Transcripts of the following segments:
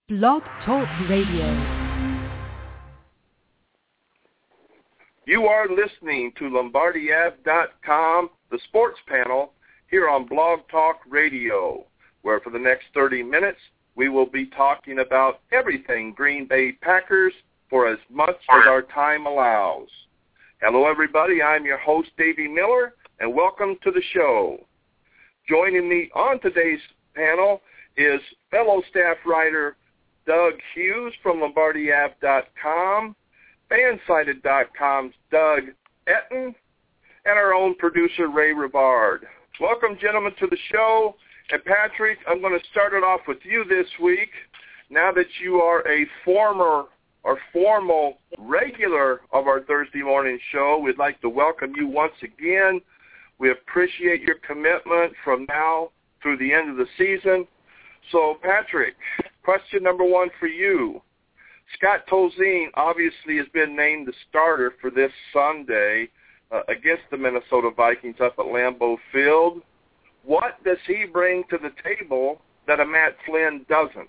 Blog Talk Radio. You are listening to LombardiAv.com, the sports panel, here on Blog Talk Radio, where for the next 30 minutes we will be talking about everything Green Bay Packers for as much as our time allows. Hello, everybody. I'm your host, Davey Miller, and welcome to the show. Joining me on today's panel is fellow staff writer Doug Hughes from LombardiAv.com, Fansided.com's Doug Etten, and our own producer, Ray Rivard. Welcome, gentlemen, to the show. And, Patrick, I'm going to start it off with you this week. Now that you are a formal regular of our Thursday morning show, we'd like to welcome you once again. We appreciate your commitment from now through the end of the season. So, Patrick, question number one for you. Scott Tolzien obviously has been named the starter for this Sunday against the Minnesota Vikings up at Lambeau Field. What does he bring to the table that a Matt Flynn doesn't?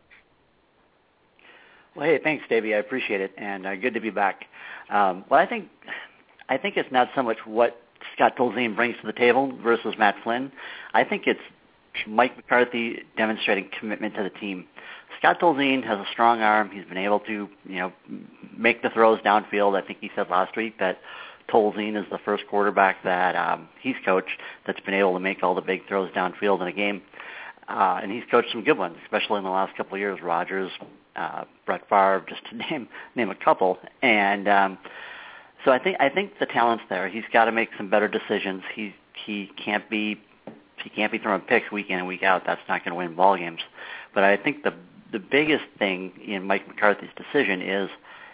Well, hey, thanks, Davey. I appreciate it, and good to be back. Well, I think it's not so much what Scott Tolzien brings to the table versus Matt Flynn. I think it's Mike McCarthy demonstrating commitment to the team. Scott Tolzien has a strong arm. He's been able to, make the throws downfield. I think he said last week that Tolzien is the first quarterback that he's coached that's been able to make all the big throws downfield in a game. And he's coached some good ones, especially in the last couple of years. Rodgers, Brett Favre, just to name a couple. And so I think the talent's there. He's got to make some better decisions. He can't be throwing picks week in and week out. That's not going to win ball games. But I think the biggest thing in Mike McCarthy's decision is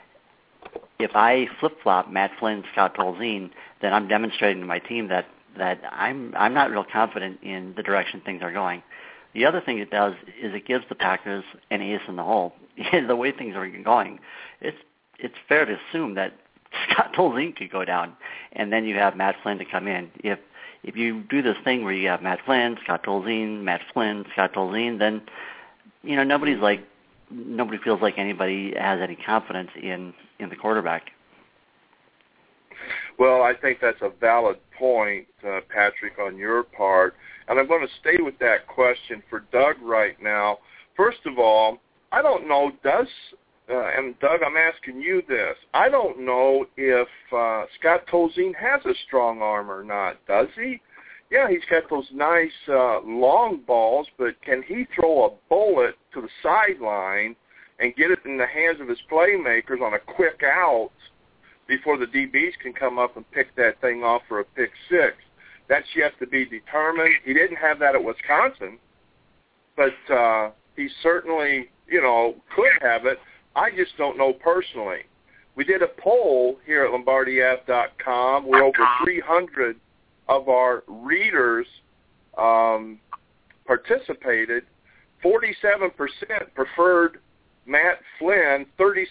if I flip-flop Matt Flynn, Scott Tolzien, then I'm demonstrating to my team that I'm not real confident in the direction things are going. The other thing it does is it gives the Packers an ace in the hole. The way things are going, it's fair to assume that Scott Tolzien could go down, and then you have Matt Flynn to come in. If you do this thing where you have Matt Flynn, Scott Tolzien, Matt Flynn, Scott Tolzien, then nobody feels like anybody has any confidence in the quarterback. Well, I think that's a valid point, Patrick, on your part. And I'm going to stay with that question for Doug right now. First of all, I don't know, and Doug, I'm asking you this. I don't know if Scott Tolzien has a strong arm or not. Does he? Yeah, he's got those nice long balls, but can he throw a bullet to the sideline and get it in the hands of his playmakers on a quick out before the DBs can come up and pick that thing off for a pick six? That's yet to be determined. He didn't have that at Wisconsin, but he certainly, could have it. I just don't know personally. We did a poll here at LombardiAv.com where over 300 of our readers participated. 47% preferred Matt Flynn.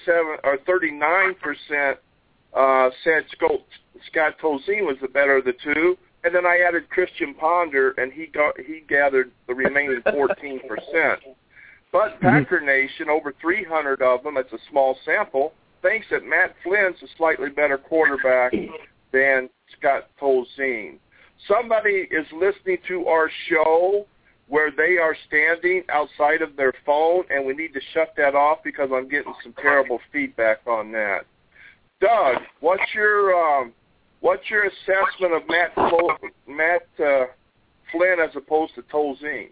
39% said Scott Tolzien was the better of the two. And then I added Christian Ponder, and he gathered the remaining 14%. But Packer Nation, over 300 of them, it's a small sample, thinks that Matt Flynn's a slightly better quarterback than Scott Tolzien. Somebody is listening to our show where they are standing outside of their phone, and we need to shut that off because I'm getting some terrible feedback on that. Doug, what's your assessment of Matt Flynn as opposed to Tolzien?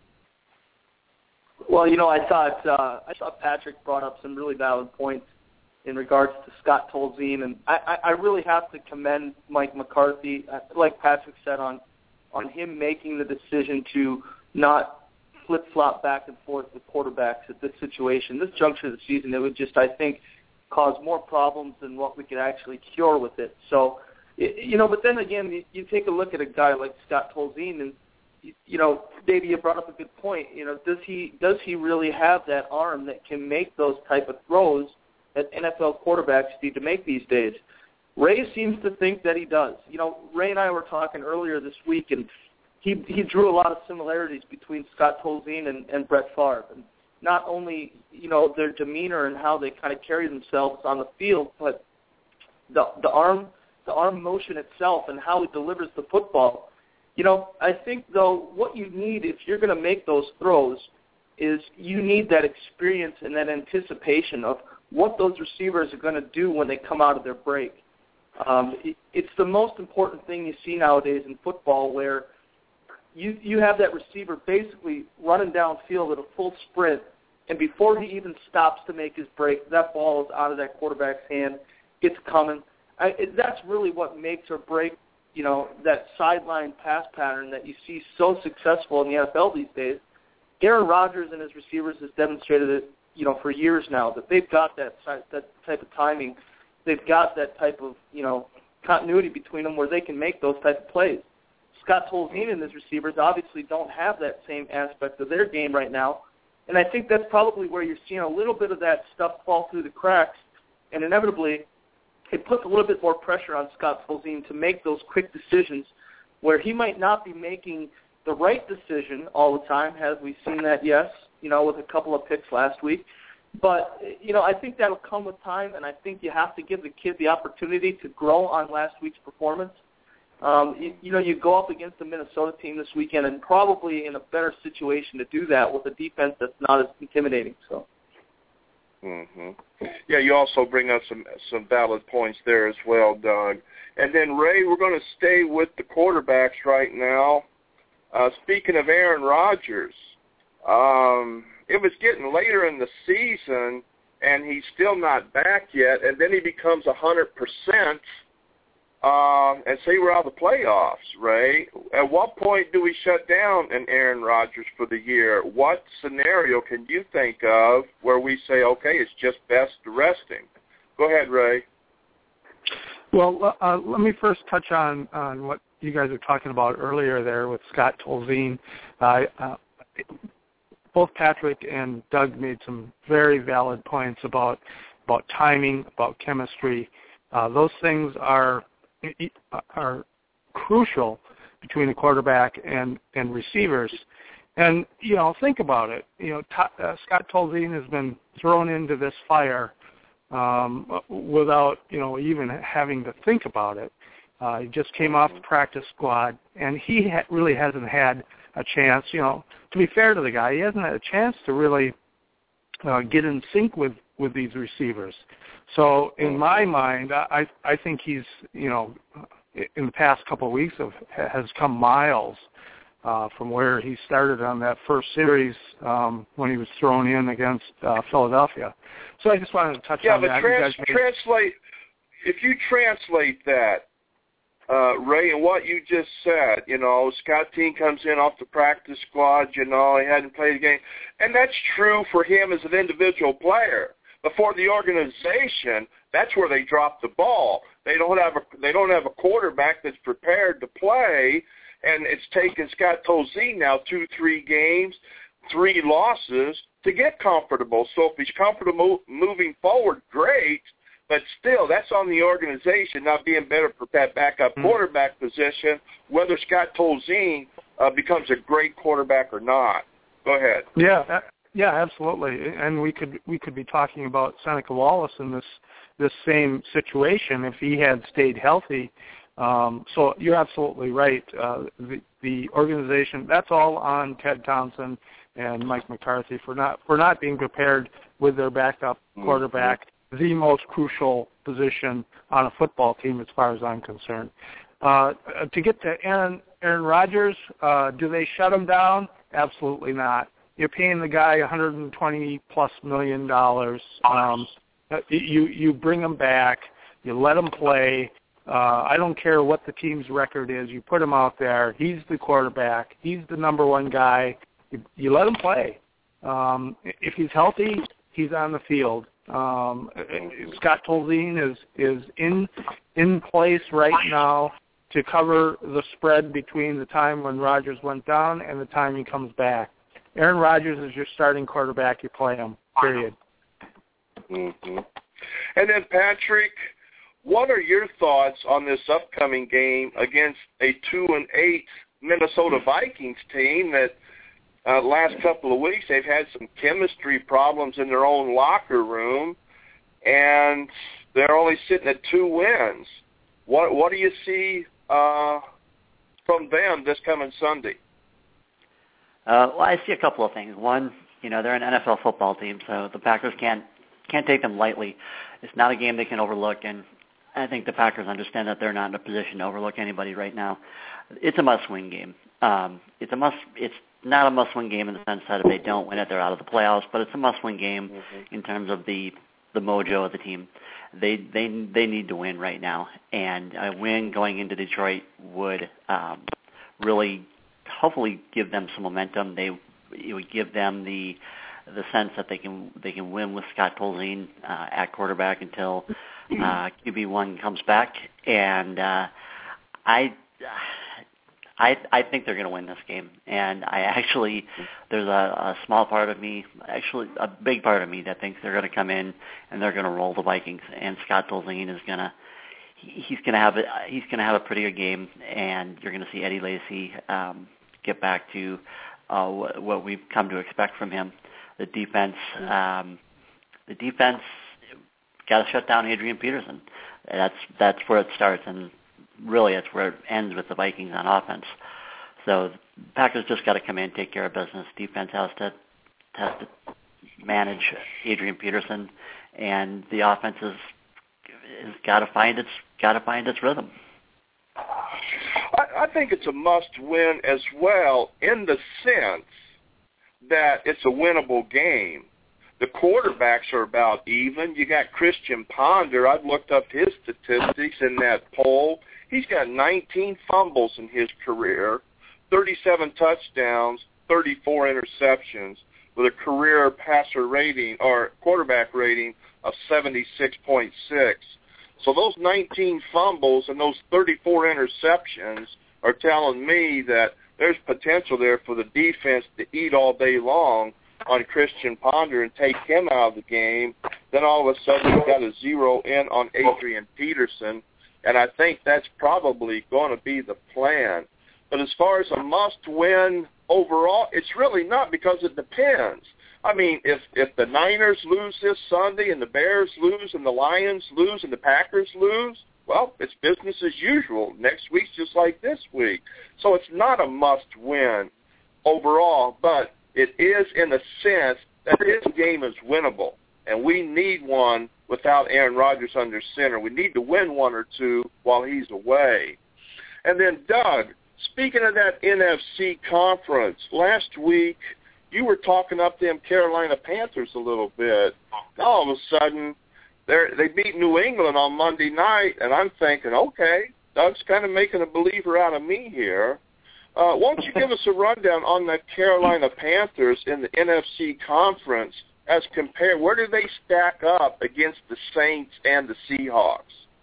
Well, I thought Patrick brought up some really valid points in regards to Scott Tolzien, and I really have to commend Mike McCarthy, like Patrick said, on him making the decision to not flip-flop back and forth with quarterbacks at this situation. This juncture of the season, it would just, I think, cause more problems than what we could actually cure with it. So, but then again, you take a look at a guy like Scott Tolzien, and Davey, you brought up a good point. Does he really have that arm that can make those type of throws that NFL quarterbacks need to make these days? Ray seems to think that he does. Ray and I were talking earlier this week, and he drew a lot of similarities between Scott Tolzien and Brett Favre. And not only, their demeanor and how they kind of carry themselves on the field, but the arm motion itself and how he delivers the football. I think, though, what you need if you're going to make those throws is you need that experience and that anticipation of what those receivers are going to do when they come out of their break. It's the most important thing you see nowadays in football, where you have that receiver basically running downfield at a full sprint, and before he even stops to make his break, that ball is out of that quarterback's hand. It's coming. That's really what makes or breaks, that sideline pass pattern that you see so successful in the NFL these days. Aaron Rodgers and his receivers has demonstrated it, for years now, that they've got that type of timing. They've got that type of, continuity between them where they can make those type of plays. Scott Tolzien and his receivers obviously don't have that same aspect of their game right now, and I think that's probably where you're seeing a little bit of that stuff fall through the cracks, and inevitably it puts a little bit more pressure on Scott Tolzien to make those quick decisions where he might not be making the right decision all the time. Have we seen that? Yes, with a couple of picks last week. But, I think that'll come with time, and I think you have to give the kid the opportunity to grow on last week's performance. You go up against the Minnesota team this weekend and probably in a better situation to do that with a defense that's not as intimidating. So. Mm-hmm. Yeah, you also bring up some valid points there as well, Doug. And then, Ray, we're going to stay with the quarterbacks right now. Speaking of Aaron Rodgers, it was getting later in the season, and he's still not back yet, and then he becomes 100%, and say we're out of the playoffs, Ray. At what point do we shut down an Aaron Rodgers for the year? What scenario can you think of where we say, okay, it's just best to rest him? Go ahead, Ray. Well, let me first touch on what you guys were talking about earlier there with Scott Tolzien. Both Patrick and Doug made some very valid points about timing, about chemistry. Those things are crucial between the quarterback and receivers. And, think about it. Scott Tolzien has been thrown into this fire without, even having to think about it. He just came off the practice squad, and he really hasn't had a chance, to be fair to the guy, he hasn't had a chance to really get in sync with these receivers. So in my mind, I think he's, in the past couple of weeks has come miles from where he started on that first series when he was thrown in against Philadelphia. So I just wanted to touch on that. Yeah, but if you translate that, Ray, and what you just said, Scott Tolzien comes in off the practice squad, he hadn't played a game. And that's true for him as an individual player. But for the organization, that's where they drop the ball. They don't have a quarterback that's prepared to play, and it's taken Scott Tolzien now 2-3 games, 3 losses to get comfortable. So if he's comfortable moving forward, great. But still, that's on the organization not being better for that backup quarterback position, whether Scott Tolzien becomes a great quarterback or not. Go ahead. Yeah, absolutely. And we could be talking about Seneca Wallace in this same situation if he had stayed healthy. So you're absolutely right. The organization, that's all on Ted Townsend and Mike McCarthy for not being prepared with their backup quarterback. The most crucial position on a football team as far as I'm concerned. To get to Aaron Rodgers, do they shut him down? Absolutely not. You're paying the guy $120+ million. You bring him back. You let him play. I don't care what the team's record is. You put him out there. He's the quarterback. He's the number one guy. You let him play. If he's healthy, he's on the field. Scott Tolzien is in place right now to cover the spread between the time when Rodgers went down and the time he comes back. Aaron Rodgers is your starting quarterback. You play him, period. Mm-hmm. And then, Patrick, what are your thoughts on this upcoming game against a 2-8 Minnesota Vikings team that last couple of weeks they've had some chemistry problems in their own locker room, and they're only sitting at 2 wins. What do you see from them this coming Sunday? Well, I see a couple of things. One, they're an NFL football team, so the Packers can't take them lightly. It's not a game they can overlook, and I think the Packers understand that they're not in a position to overlook anybody right now. It's a must-win game. It's not a must-win game in the sense that if they don't win it, they're out of the playoffs, but it's a must-win game in terms of the mojo of the team. They need to win right now, and a win going into Detroit would really hopefully give them some momentum. It would give them the sense that they can win with Scott Tolzien at quarterback until QB1 comes back, and I think they're going to win this game. And there's a small part of me, actually a big part of me, that thinks they're going to come in and they're going to roll the Vikings. And Scott Tolzien is going to have a pretty good game, and you're going to see Eddie Lacy get back to what we've come to expect from him. The defense got to shut down Adrian Peterson. That's where it starts, and really it's where it ends with the Vikings on offense. So the Packers just got to come in, take care of business. Defense has to manage Adrian Peterson, and the offense has got to find its rhythm. I think it's a must-win as well, in the sense that it's a winnable game. The quarterbacks are about even. You got Christian Ponder. I've looked up his statistics in that poll. He's got 19 fumbles in his career, 37 touchdowns, 34 interceptions, with a career passer rating or quarterback rating of 76.6. So those 19 fumbles and those 34 interceptions are telling me that there's potential there for the defense to eat all day long on Christian Ponder and take him out of the game. Then all of a sudden you've got to zero in on Adrian Peterson, and I think that's probably going to be the plan. But as far as a must-win overall, it's really not, because it depends. I mean, if the Niners lose this Sunday and the Bears lose and the Lions lose and the Packers lose, well, it's business as usual. Next week's just like this week. So it's not a must-win overall, but it is in the sense that this game is winnable, and we need one without Aaron Rodgers under center. We need to win one or two while he's away. And then, Doug, speaking of that NFC conference, last week you were talking up them Carolina Panthers a little bit. All of a sudden, they beat New England on Monday night, and I'm thinking, okay, Doug's kind of making a believer out of me here. Won't you give us a rundown on the Carolina Panthers in the NFC conference as compared? Where do they stack up against the Saints and the Seahawks?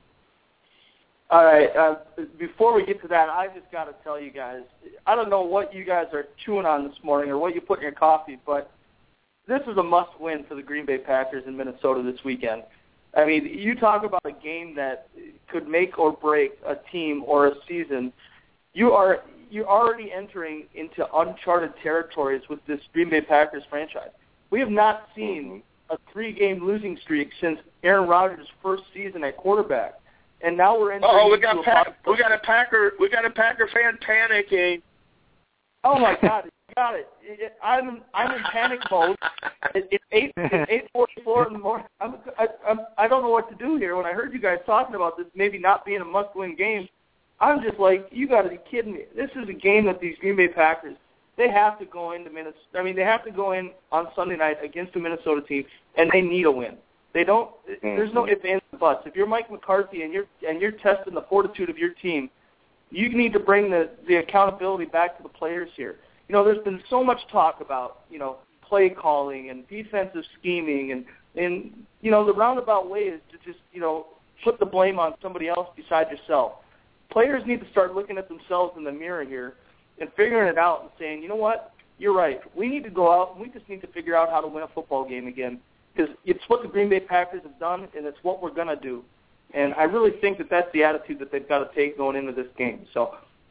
All right. Before we get to that, I just got to tell you guys, I don't know what you guys are chewing on this morning or what you put in your coffee, but this is a must-win for the Green Bay Packers in Minnesota this weekend. I mean, you talk about a game that could make or break a team or a season. You're already entering into uncharted territories with this Green Bay Packers franchise. We have not seen a 3-game losing streak since Aaron Rodgers' first season at quarterback. And now we're entering we got a Packer fan panicking. Oh my God, you got it. I'm in panic mode. It's 8:44 in the morning. I don't know what to do here. When I heard you guys talking about this maybe not being a must-win game, I'm just like, you got to be kidding me. This is a game that these Green Bay Packers, they have to go into Minnesota. I mean, they have to go in on Sunday night against the Minnesota team, and they need a win. They don't. There's no ifs, ands, and buts. If you're Mike McCarthy and you're testing the fortitude of your team, you need to bring the accountability back to the players here. You know, there's been so much talk about, play calling and defensive scheming, and the roundabout way is to just, put the blame on somebody else besides yourself. Players need to start looking at themselves in the mirror here and figuring it out and saying, you know what, you're right. We need to go out and we just need to figure out how to win a football game again, because it's what the Green Bay Packers have done, and it's what we're going to do. And I really think that that's the attitude that they've got to take going into this game. So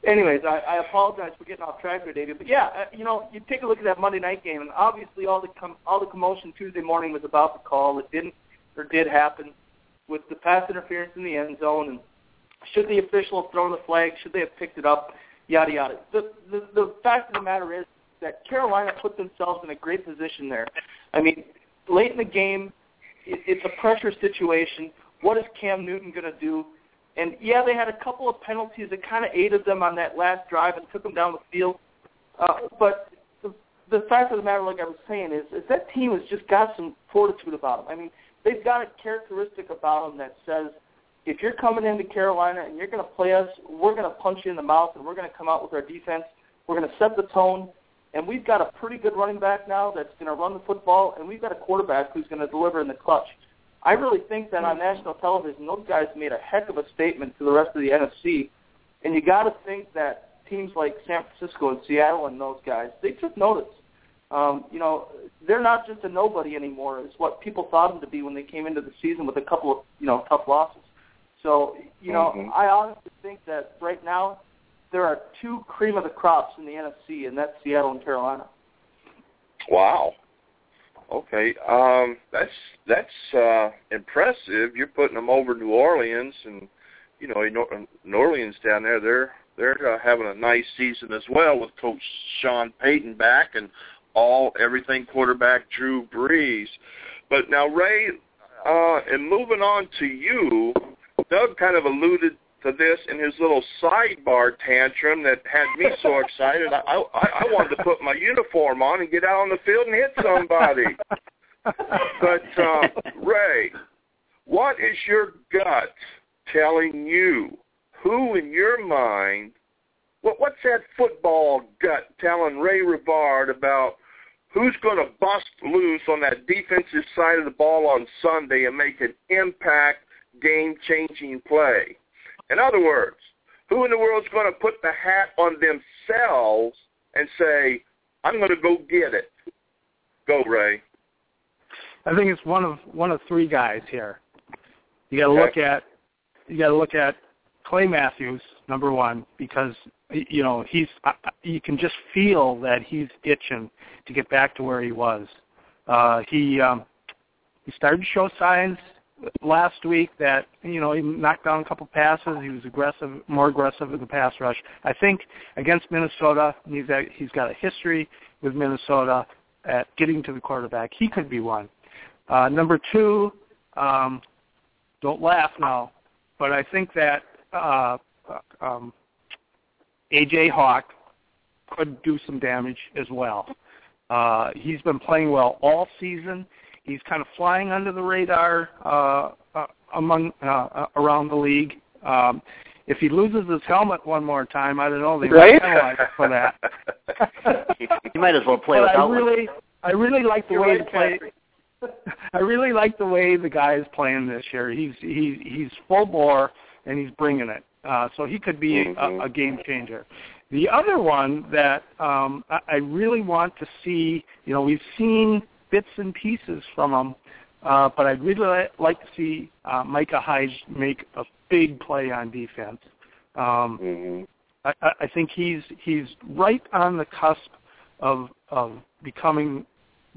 anyways, I apologize for getting off track there, David. But yeah, you take a look at that Monday night game, and obviously all the commotion Tuesday morning was about the call. It did happen with the pass interference in the end zone, and should the official have thrown the flag? Should they have picked it up? Yada yada. The fact of the matter is that Carolina put themselves in a great position there. I mean, late in the game, it's a pressure situation. What is Cam Newton going to do? And, yeah, they had a couple of penalties that kind of aided them on that last drive and took them down the field. But the fact of the matter, like I was saying, is that team has just got some fortitude about them. I mean, they've got a characteristic about them that says, if you're coming into Carolina and you're going to play us, we're going to punch you in the mouth and we're going to come out with our defense. We're going to set the tone. And we've got a pretty good running back now that's going to run the football, and we've got a quarterback who's going to deliver in the clutch. I really think that on national television, those guys made a heck of a statement to the rest of the NFC. And you got to think that teams like San Francisco and Seattle and those guys, they took notice. They're not just a nobody anymore, is what people thought them to be when they came into the season with a couple of, tough losses. So, I honestly think that right now there are two cream of the crops in the NFC, and that's Seattle and Carolina. Wow. Okay, that's impressive. You're putting them over New Orleans, and New Orleans down there, they're having a nice season as well with Coach Sean Payton back and everything quarterback Drew Brees. But now, Ray, and moving on to you, Doug kind of alluded to this in his little sidebar tantrum that had me so excited. I wanted to put my uniform on and get out on the field and hit somebody. But, Ray, what is your gut telling you? Who in your mind, what's that football gut telling Ray Rivard about who's going to bust loose on that defensive side of the ball on Sunday and make an impact, game-changing play? In other words, who in the world is going to put the hat on themselves and say, I'm going to go get it? Go, Ray. I think it's one of three guys here. You got to look at Clay Matthews, number one, because you can just feel that he's itching to get back to where he was. He started to show signs last week that he knocked down a couple passes. He was more aggressive in the pass rush. I think against Minnesota, he's got a history with Minnesota at getting to the quarterback. He could be one. Number two, don't laugh now, but I think that A.J. Hawk could do some damage as well. He's been playing well all season. He's kind of flying under the radar around the league. If he loses his helmet one more time, I don't know. They might penalize him for that. You might as well play without one. I really like the way he plays. I really like the way the guy is playing this year. He's full bore and he's bringing it. So he could be a game changer. The other one that I really want to see, we've seen bits and pieces from him, but I'd really like to see Micah Hyde make a big play on defense. I think he's right on the cusp of becoming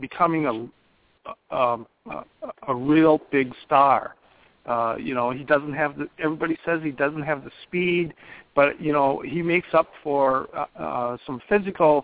a real big star. He doesn't have everybody says he doesn't have the speed, but he makes up for some physical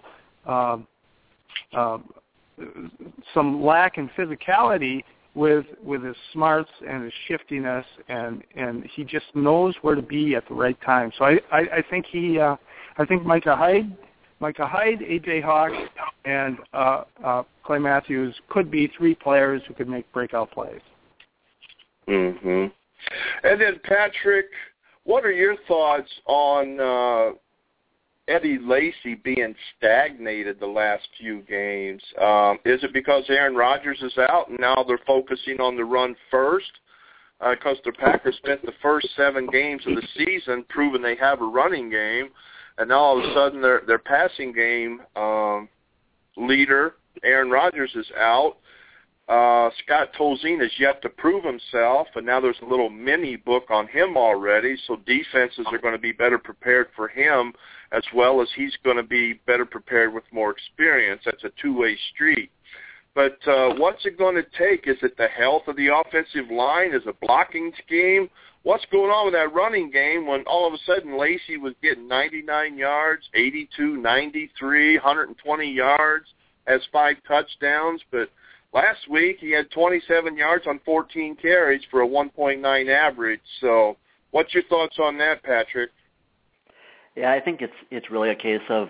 some lack in physicality with his smarts and his shiftiness, and he just knows where to be at the right time. So I think Micah Hyde, A.J. Hawk, and Clay Matthews could be three players who could make breakout plays. Mm-hmm. And then, Patrick, what are your thoughts on Eddie Lacy being stagnated the last few games? Is it because Aaron Rodgers is out and now they're focusing on the run first? Because the Packers spent the first 7 games of the season proving they have a running game, and now all of a sudden their passing game leader, Aaron Rodgers, is out. Scott Tolzien has yet to prove himself, and now there's a little mini book on him already, so defenses are going to be better prepared for him as well as he's going to be better prepared with more experience. That's a two-way street. But what's it going to take? Is it the health of the offensive line? Is it a blocking scheme? What's going on with that running game when all of a sudden Lacey was getting 99 yards, 82, 93, 120 yards, has 5 touchdowns, but last week he had 27 yards on 14 carries for a 1.9 average. So what's your thoughts on that, Patrick? Yeah, I think it's really a case of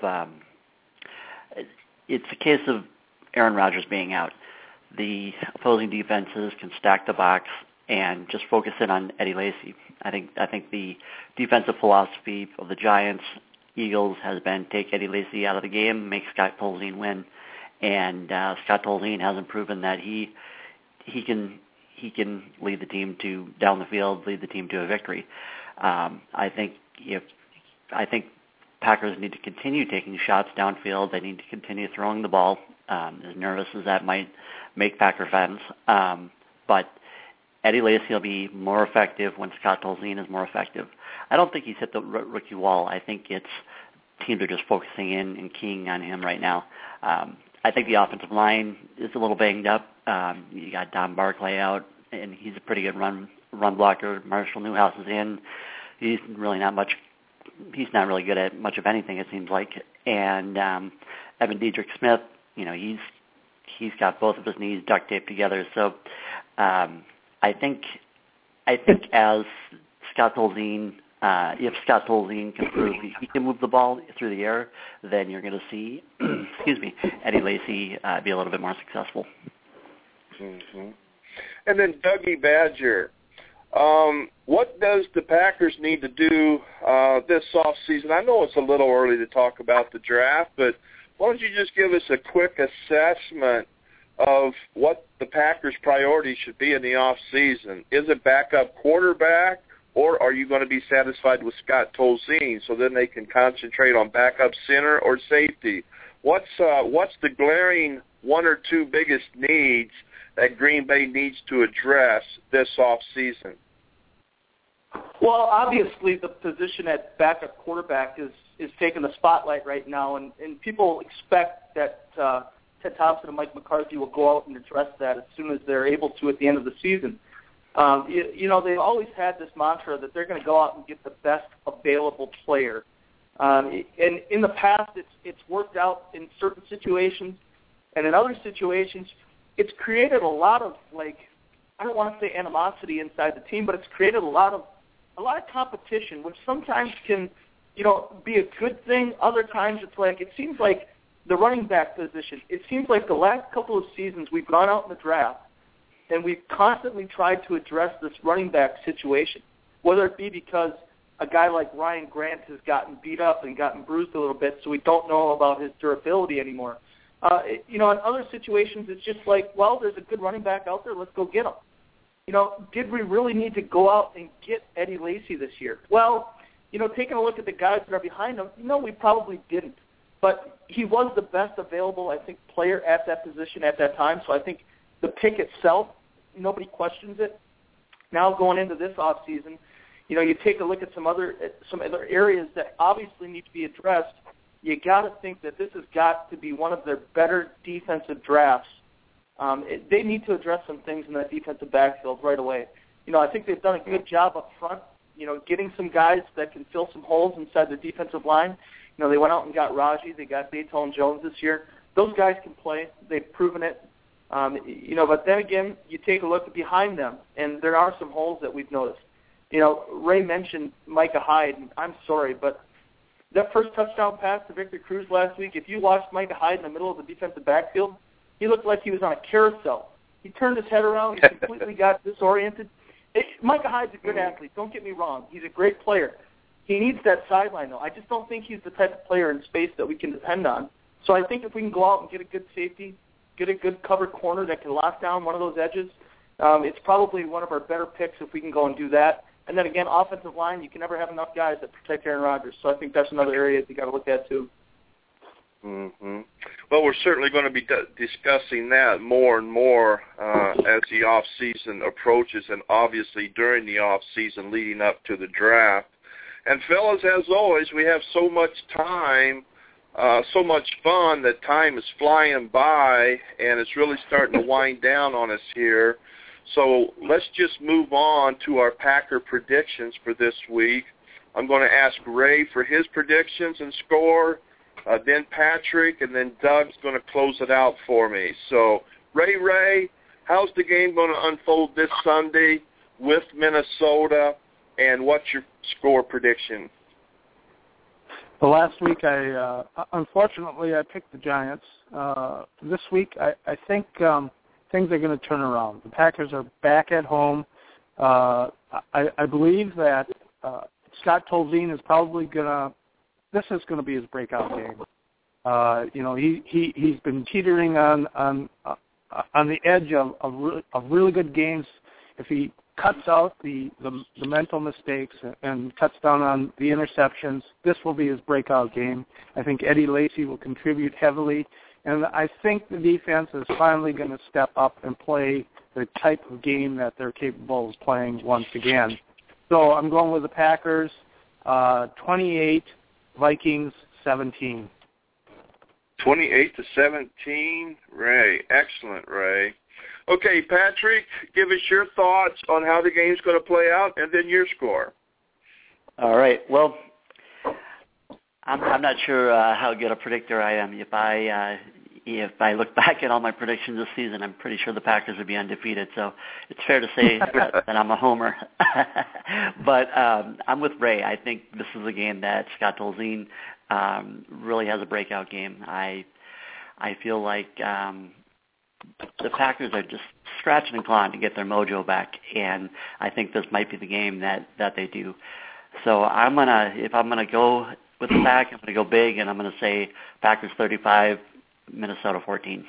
Aaron Rodgers being out. The opposing defenses can stack the box and just focus in on Eddie Lacy. I think the defensive philosophy of the Giants, Eagles has been take Eddie Lacy out of the game, make Scott Tolzien win, and Scott Tolzien hasn't proven that he can lead the team to down the field, lead the team to a victory. I think Packers need to continue taking shots downfield. They need to continue throwing the ball, as nervous as that might make Packer fans. But Eddie Lacy will be more effective when Scott Tolzien is more effective. I don't think he's hit the rookie wall. I think teams are just focusing in and keying on him right now. I think the offensive line is a little banged up. You got Don Barclay out, and he's a pretty good run blocker. Marshall Newhouse is in. He's not really good at much of anything, it seems like. And Evan Diedrich Smith, he's got both of his knees duct taped together. So I think as Scott Tolzien, if Scott Tolzien can prove he can move the ball through the air, then you're going to see, Eddie Lacy be a little bit more successful. Mm-hmm. And then Dougie Badger. What does the Packers need to do this offseason? I know it's a little early to talk about the draft, but why don't you just give us a quick assessment of what the Packers' priorities should be in the offseason? Is it backup quarterback, or are you going to be satisfied with Scott Tolzien so then they can concentrate on backup center or safety? What's the glaring one or two biggest needs that Green Bay needs to address this offseason? Well, obviously the position at backup quarterback is taking the spotlight right now, and people expect that Ted Thompson and Mike McCarthy will go out and address that as soon as they're able to at the end of the season. They've always had this mantra that they're going to go out and get the best available player. And in the past, it's worked out in certain situations, and in other situations, it's created a lot of, I don't want to say animosity inside the team, but it's created a lot of competition, which sometimes can, be a good thing. Other times it seems like the running back position, it seems like the last couple of seasons we've gone out in the draft and we've constantly tried to address this running back situation, whether it be because a guy like Ryan Grant has gotten beat up and gotten bruised a little bit, so we don't know about his durability anymore. In other situations, it's just there's a good running back out there, let's go get him. Did we really need to go out and get Eddie Lacy this year? Well, taking a look at the guys that are behind him, we probably didn't. But he was the best available, I think, player at that position at that time. So I think the pick itself, nobody questions it. Now going into this offseason, you take a look at some other areas that obviously need to be addressed. You got to think that this has got to be one of their better defensive drafts. They need to address some things in that defensive backfield right away. I think they've done a good job up front, getting some guys that can fill some holes inside the defensive line. They went out and got Raji. They got Dayton Jones this year. Those guys can play. They've proven it. But then again, you take a look behind them, and there are some holes that we've noticed. Ray mentioned Micah Hyde, and I'm sorry, but that first touchdown pass to Victor Cruz last week, if you watched Micah Hyde in the middle of the defensive backfield, he looked like he was on a carousel. He turned his head around. He completely got disoriented. Micah Hyde's a good athlete. Don't get me wrong. He's a great player. He needs that sideline, though. I just don't think he's the type of player in space that we can depend on. So I think if we can go out and get a good safety, get a good covered corner that can lock down one of those edges, it's probably one of our better picks if we can go and do that. And then, again, offensive line, you can never have enough guys that protect Aaron Rodgers. So I think that's another area that you got to look at, too. Mm-hmm. Well, we're certainly going to be discussing that more and more as the off-season approaches, and obviously during the off-season leading up to the draft. And fellas, as always, we have so much time, so much fun that time is flying by, and it's really starting to wind down on us here. So let's just move on to our Packer predictions for this week. I'm going to ask Ray for his predictions and score, then Patrick, and then Doug's going to close it out for me. So, Ray, how's the game going to unfold this Sunday with Minnesota, and what's your score prediction? Well, last week, unfortunately, I picked the Giants. This week, I think things are going to turn around. The Packers are back at home. I believe that Scott Tolzien is probably this is going to be his breakout game. He's been teetering on the edge of really good games. If he cuts out the mental mistakes and cuts down on the interceptions, this will be his breakout game. I think Eddie Lacy will contribute heavily, and I think the defense is finally going to step up and play the type of game that they're capable of playing once again. So I'm going with the Packers, 28, Vikings 17. 28-17, Ray. Excellent, Ray. Okay, Patrick, give us your thoughts on how the game's going to play out, and then your score. All right. Well, I'm not sure how good a predictor I am. If I look back at all my predictions this season, I'm pretty sure the Packers would be undefeated. So it's fair to say that I'm a homer. But I'm with Ray. I think this is a game that Scott Tolzien really has a breakout game. I feel like the Packers are just scratching and clawing to get their mojo back, and I think this might be the game that they do. So if I'm gonna go with the Pack, I'm gonna go big, and I'm gonna say Packers 35, Minnesota 14.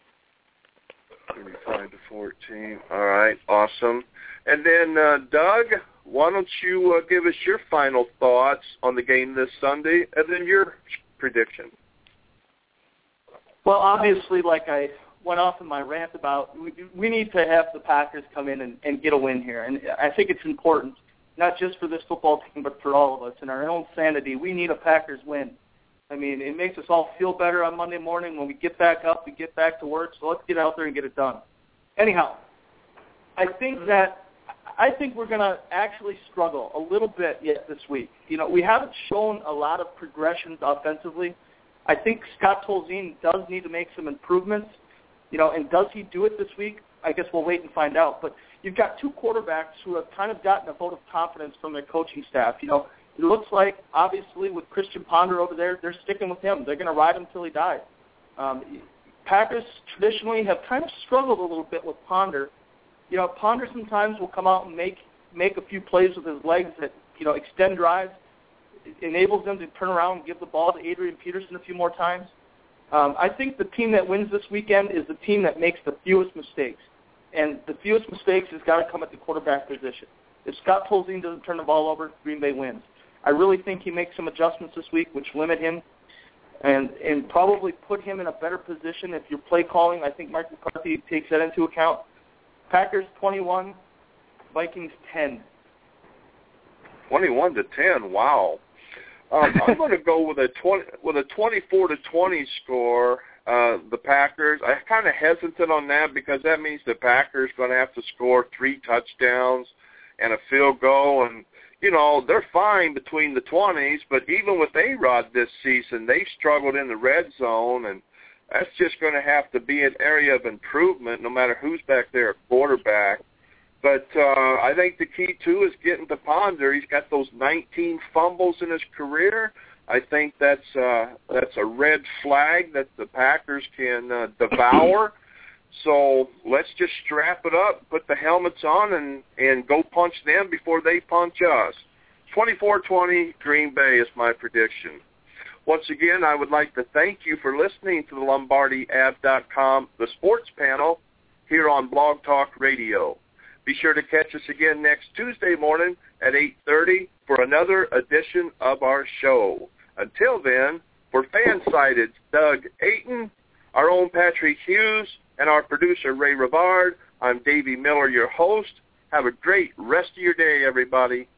35-14. All right, awesome. And then Doug, why don't you give us your final thoughts on the game this Sunday, and then your prediction. Well, obviously, like I went off in my rant about, we need to have the Packers come in and get a win here. And I think it's important, not just for this football team, but for all of us. In our own sanity, we need a Packers win. I mean, it makes us all feel better on Monday morning when we get back up, we get back to work, so let's get out there and get it done. Anyhow, I think we're going to actually struggle a little bit yet this week. We haven't shown a lot of progressions offensively. I think Scott Tolzien does need to make some improvements. And does he do it this week? I guess we'll wait and find out. But you've got two quarterbacks who have kind of gotten a vote of confidence from their coaching staff. It looks like, obviously, with Christian Ponder over there, they're sticking with him. They're going to ride him until he dies. Packers traditionally have kind of struggled a little bit with Ponder. Ponder sometimes will come out and make a few plays with his legs that, extend drives. It enables them to turn around and give the ball to Adrian Peterson a few more times. I think the team that wins this weekend is the team that makes the fewest mistakes. And the fewest mistakes has got to come at the quarterback position. If Scott Tolzien doesn't turn the ball over, Green Bay wins. I really think he makes some adjustments this week, which limit him and probably put him in a better position. If you're play calling, I think Mike McCarthy takes that into account. Packers 21, Vikings 10. 21-10. Wow. I'm going to go with a 24-20 score. The Packers. I'm kind of hesitant on that because that means the Packers going to have to score 3 touchdowns and a field goal, and they're fine between the 20s. But even with A-Rod this season, they've struggled in the red zone, and that's just going to have to be an area of improvement, no matter who's back there at quarterback. But I think the key, too, is getting to Ponder. He's got those 19 fumbles in his career. I think that's a red flag that the Packers can devour. So let's just strap it up, put the helmets on, and go punch them before they punch us. 24-20, Green Bay is my prediction. Once again, I would like to thank you for listening to the LombardiAv.com, the sports panel, here on Blog Talk Radio. Be sure to catch us again next Tuesday morning at 8:30 for another edition of our show. Until then, for fan-sided Doug Ayton, our own Patrick Hughes, and our producer Ray Rivard, I'm Davey Miller, your host. Have a great rest of your day, everybody.